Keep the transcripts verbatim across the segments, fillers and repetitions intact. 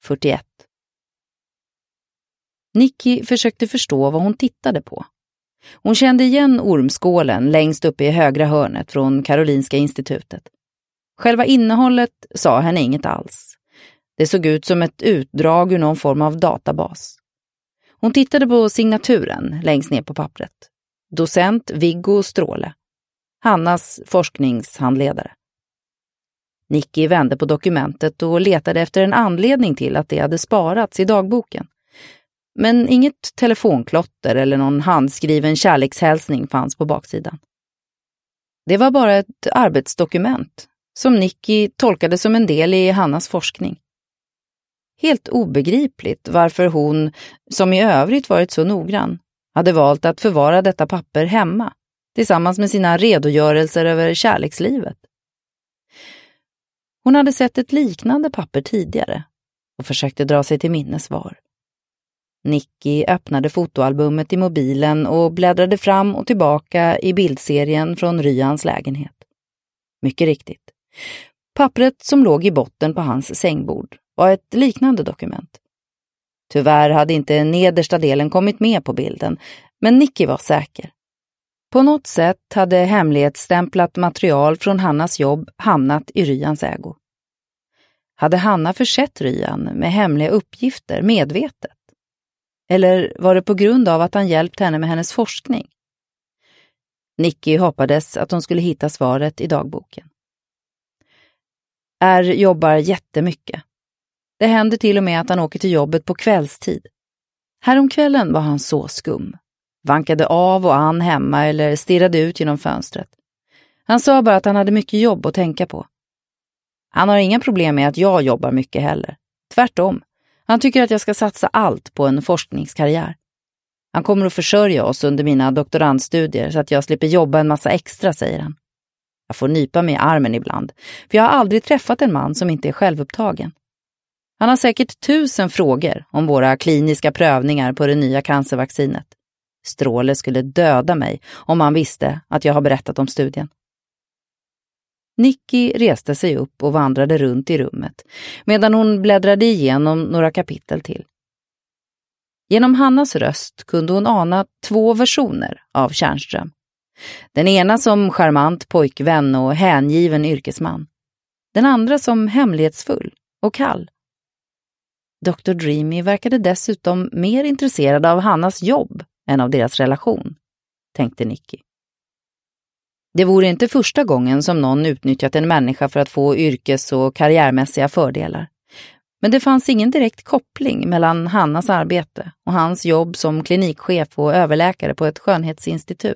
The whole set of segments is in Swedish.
fyrtioett. Nicky försökte förstå vad hon tittade på. Hon kände igen ormskålen längst uppe i högra hörnet från Karolinska institutet. Själva innehållet sa henne inget alls. Det såg ut som ett utdrag ur någon form av databas. Hon tittade på signaturen längst ner på pappret. Docent Viggo Stråle. Hannas forskningshandledare. Nicky vände på dokumentet och letade efter en anledning till att det hade sparats i dagboken. Men inget telefonklotter eller någon handskriven kärlekshälsning fanns på baksidan. Det var bara ett arbetsdokument som Nicky tolkade som en del i Hannas forskning. Helt obegripligt varför hon, som i övrigt varit så noggrann, hade valt att förvara detta papper hemma tillsammans med sina redogörelser över kärlekslivet. Hon hade sett ett liknande papper tidigare och försökte dra sig till minnes var. Nicky öppnade fotoalbumet i mobilen och bläddrade fram och tillbaka i bildserien från Ryans lägenhet. Mycket riktigt. Pappret som låg i botten på hans sängbord var ett liknande dokument. Tyvärr hade inte nedersta delen kommit med på bilden, men Nicky var säker. På något sätt hade hemlighetsstämplat material från Hannas jobb hamnat i Ryans ägo. Hade Hanna försett Ryan med hemliga uppgifter medvetet? Eller var det på grund av att han hjälpt henne med hennes forskning? Nicky hoppades att hon skulle hitta svaret i dagboken. R jobbar jättemycket. Det händer till och med att han åker till jobbet på kvällstid. Häromkvällen var han så skum. Vankade av och an hemma eller stirrade ut genom fönstret. Han sa bara att han hade mycket jobb att tänka på. Han har inga problem med att jag jobbar mycket heller. Tvärtom. Han tycker att jag ska satsa allt på en forskningskarriär. Han kommer att försörja oss under mina doktorandstudier så att jag slipper jobba en massa extra, säger han. Jag får nypa mig i armen ibland, för jag har aldrig träffat en man som inte är självupptagen. Han har säkert tusen frågor om våra kliniska prövningar på det nya cancervaccinet. Stråle skulle döda mig om han visste att jag har berättat om studien. Nicky reste sig upp och vandrade runt i rummet medan hon bläddrade igenom några kapitel till. Genom Hannas röst kunde hon ana två versioner av Tjärnström. Den ena som charmant pojkvän och hängiven yrkesman. Den andra som hemlighetsfull och kall. doktor Dreamy verkade dessutom mer intresserad av Hannas jobb än av deras relation, tänkte Nicky. Det vore inte första gången som någon utnyttjat en människa för att få yrkes- och karriärmässiga fördelar. Men det fanns ingen direkt koppling mellan Hannas arbete och hans jobb som klinikchef och överläkare på ett skönhetsinstitut.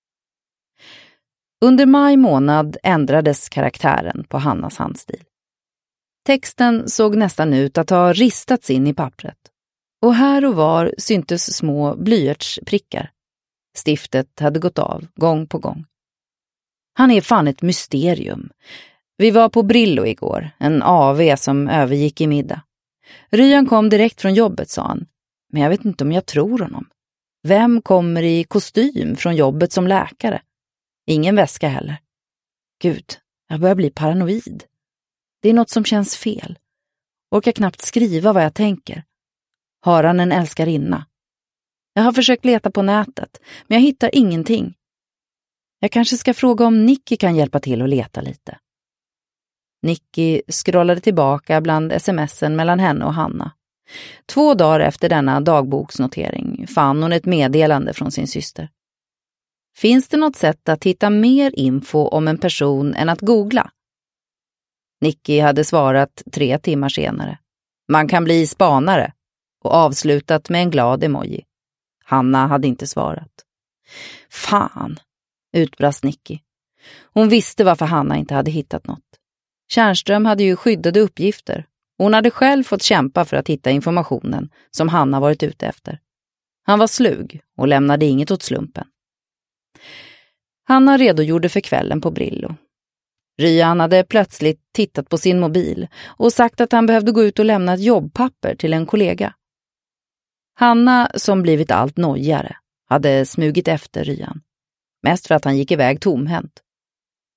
Under maj månad ändrades karaktären på Hannas handstil. Texten såg nästan ut att ha ristats in i pappret. Och här och var syntes små blyertsprickar. Stiftet hade gått av gång på gång. Han är fan ett mysterium. Vi var på Brillo igår, en A V som övergick i middag. Ryan kom direkt från jobbet, sa han. Men jag vet inte om jag tror honom. Vem kommer i kostym från jobbet som läkare? Ingen väska heller. Gud, jag börjar bli paranoid. Det är något som känns fel. Orkar knappt skriva vad jag tänker. Har han en älskarinna? Jag har försökt leta på nätet, men jag hittar ingenting. Jag kanske ska fråga om Nicky kan hjälpa till att leta lite. Nicky scrollade tillbaka bland smsen mellan henne och Hanna. Två dagar efter denna dagboksnotering fann hon ett meddelande från sin syster. Finns det något sätt att hitta mer info om en person än att googla? Nicky hade svarat tre timmar senare. Man kan bli spanare, och avslutat med en glad emoji. Hanna hade inte svarat. Fan, utbrast Nicky. Hon visste varför Hanna inte hade hittat något. Tjärnström hade ju skyddade uppgifter. Hon hade själv fått kämpa för att hitta informationen som Hanna varit ute efter. Han var slug och lämnade inget åt slumpen. Hanna redogjorde för kvällen på Brillo. Ryan hade plötsligt tittat på sin mobil och sagt att han behövde gå ut och lämna ett jobbpapper till en kollega. Hanna, som blivit allt nojigare, hade smugit efter Ryan. Mest för att han gick iväg tomhänt.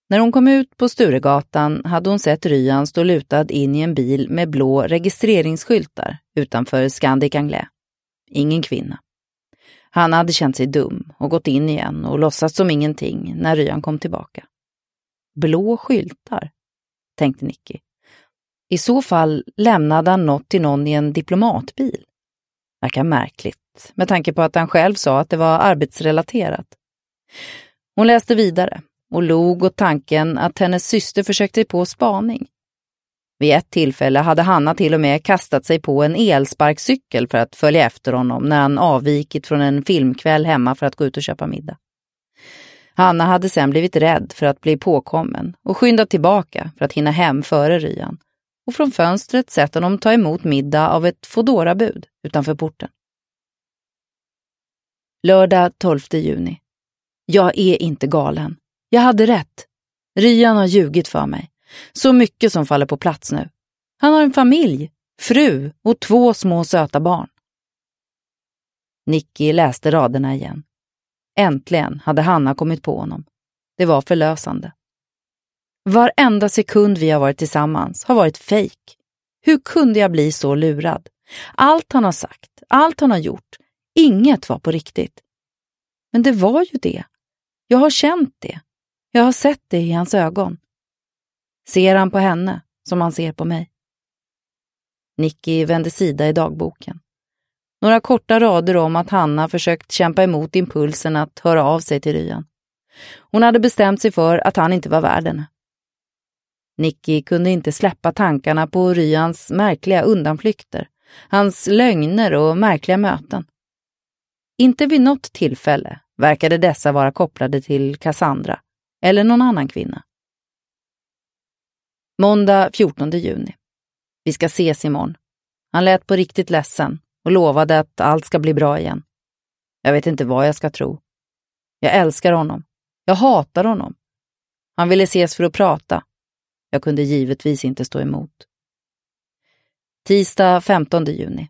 När hon kom ut på Sturegatan hade hon sett Ryan stå lutad in i en bil med blå registreringsskyltar utanför Scandic Anglais. Ingen kvinna. Han hade känt sig dum och gått in igen och låtsats som ingenting när Ryan kom tillbaka. Blå skyltar, tänkte Nicky. I så fall lämnade han något till någon i en diplomatbil. Verkar märkligt, med tanke på att han själv sa att det var arbetsrelaterat. Hon läste vidare och log åt tanken att hennes syster försökte på spaning. Vid ett tillfälle hade Hanna till och med kastat sig på en elsparkcykel för att följa efter honom när han avvikit från en filmkväll hemma för att gå ut och köpa middag. Hanna hade sen blivit rädd för att bli påkommen och skyndat tillbaka för att hinna hem före Ryan och från fönstret sett honom ta emot middag av ett Foodora-bud utanför porten. Lördag tolfte juni. Jag är inte galen. Jag hade rätt. Ryan har ljugit för mig. Så mycket som faller på plats nu. Han har en familj, fru och två små söta barn. Nicky läste raderna igen. Äntligen hade Hanna kommit på honom. Det var förlösande. Varenda sekund vi har varit tillsammans har varit fejk. Hur kunde jag bli så lurad? Allt han har sagt, allt han har gjort, inget var på riktigt. Men det var ju det. Jag har känt det. Jag har sett det i hans ögon. Ser han på henne som han ser på mig? Nicky vände sida i dagboken. Några korta rader om att Hanna försökt kämpa emot impulsen att höra av sig till Ryan. Hon hade bestämt sig för att han inte var värd henne. Nicky kunde inte släppa tankarna på Ryans märkliga undanflykter, hans lögner och märkliga möten. Inte vid något tillfälle verkade dessa vara kopplade till Cassandra eller någon annan kvinna. Måndag fjortonde juni. Vi ska ses imorgon. Han lät på riktigt ledsen och lovade att allt ska bli bra igen. Jag vet inte vad jag ska tro. Jag älskar honom. Jag hatar honom. Han ville ses för att prata. Jag kunde givetvis inte stå emot. Tisdag femtonde juni.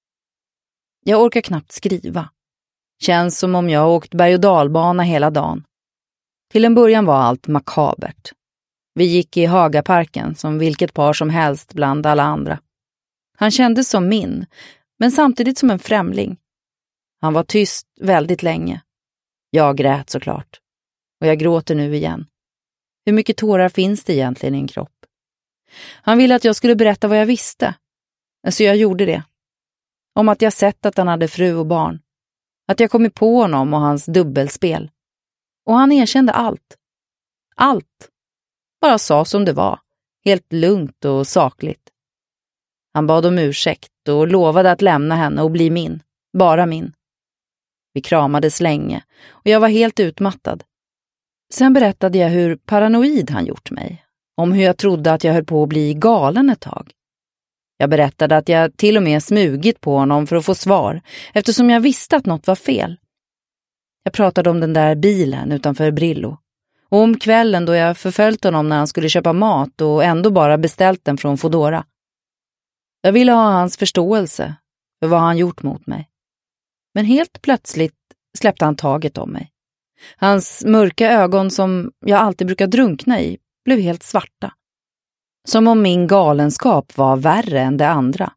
Jag orkar knappt skriva. Känns som om jag har åkt berg- och dalbana hela dagen. Till en början var allt makabert. Vi gick i Hagaparken som vilket par som helst bland alla andra. Han kändes som min, men samtidigt som en främling. Han var tyst väldigt länge. Jag grät såklart. Och jag gråter nu igen. Hur mycket tårar finns det egentligen i en kropp? Han ville att jag skulle berätta vad jag visste. Så jag gjorde det. Om att jag sett att han hade fru och barn. Att jag kommit på honom och hans dubbelspel. Och han erkände allt. Allt. Bara sa som det var. Helt lugnt och sakligt. Han bad om ursäkt och lovade att lämna henne och bli min. Bara min. Vi kramades länge och jag var helt utmattad. Sen berättade jag hur paranoid han gjort mig. Om hur jag trodde att jag höll på att bli galen ett tag. Jag berättade att jag till och med smugit på honom för att få svar, eftersom jag visste att något var fel. Jag pratade om den där bilen utanför Brillo. Och om kvällen då jag förföljt honom när han skulle köpa mat och ändå bara beställt den från Foodora. Jag ville ha hans förståelse för vad han gjort mot mig. Men helt plötsligt släppte han taget om mig. Hans mörka ögon som jag alltid brukar drunkna i blev helt svarta. Som om min galenskap var värre än det andra.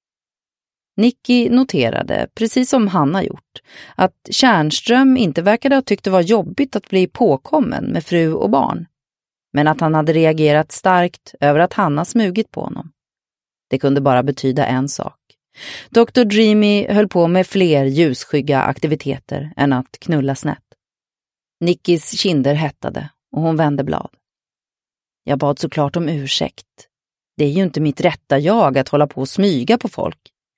Nicky noterade, precis som Hanna gjort, att Tjärnström inte verkade ha tyckt det var jobbigt att bli påkommen med fru och barn. Men att han hade reagerat starkt över att Hanna smugit på honom. Det kunde bara betyda en sak. doktor Dreamy höll på med fler ljusskygga aktiviteter än att knulla snett. Nickys kinder hettade och hon vände blad. Jag bad såklart om ursäkt. Det är ju inte mitt rätta jag att hålla på och smyga på folk.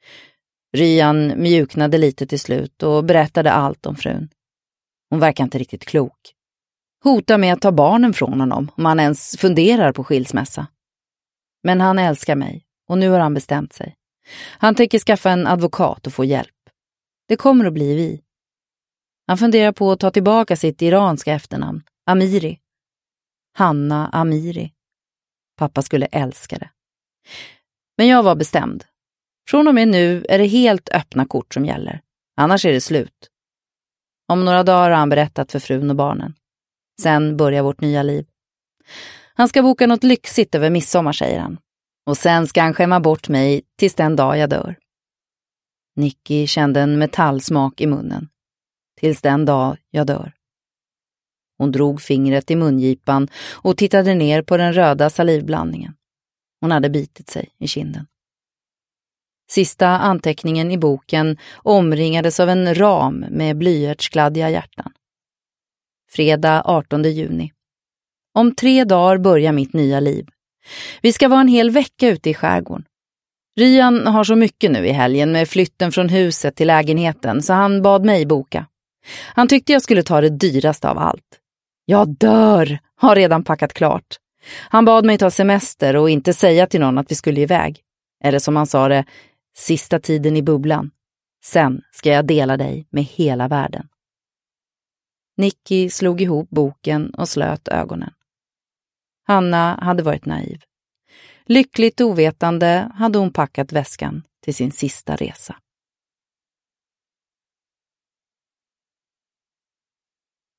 Ryan mjuknade lite till slut och berättade allt om frun. Hon verkar inte riktigt klok. Hotar med att ta barnen från honom om han ens funderar på skilsmässa. Men han älskar mig och nu har han bestämt sig. Han tänker skaffa en advokat och få hjälp. Det kommer att bli vi. Han funderar på att ta tillbaka sitt iranska efternamn, Amiri. Hanna Amiri. Pappa skulle älska det. Men jag var bestämd. Från och med nu är det helt öppna kort som gäller. Annars är det slut. Om några dagar har han berättat för frun och barnen. Sen börjar vårt nya liv. Han ska boka något lyxigt över midsommar, säger han. Och sen ska han skämma bort mig tills den dag jag dör. Nicky kände en metallsmak i munnen. Tills den dag jag dör. Hon drog fingret i mungipan och tittade ner på den röda salivblandningen. Hon hade bitit sig i kinden. Sista anteckningen i boken omringades av en ram med blyertskladdiga hjärtan. Fredag artonde juni. Om tre dagar börjar mitt nya liv. Vi ska vara en hel vecka ute i skärgården. Ryan har så mycket nu i helgen med flytten från huset till lägenheten så han bad mig boka. Han tyckte jag skulle ta det dyraste av allt. Jag dör, har redan packat klart. Han bad mig ta semester och inte säga till någon att vi skulle iväg. Eller som han sa det, sista tiden i bubblan. Sen ska jag dela dig med hela världen. Nicky slog ihop boken och slöt ögonen. Hanna hade varit naiv. Lyckligt ovetande hade hon packat väskan till sin sista resa.